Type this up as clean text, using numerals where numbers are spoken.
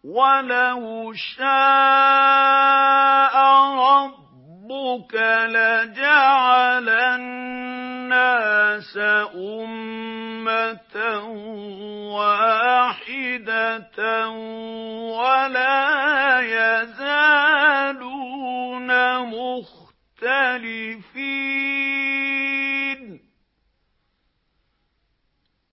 وَلَوْ شَاءَ رَبُّكَ لَجَعَلَ النَّاسَ أُمَّةً وَاحِدَةً وَلَا يَزَالُونَ مُخْتَلِفِينَ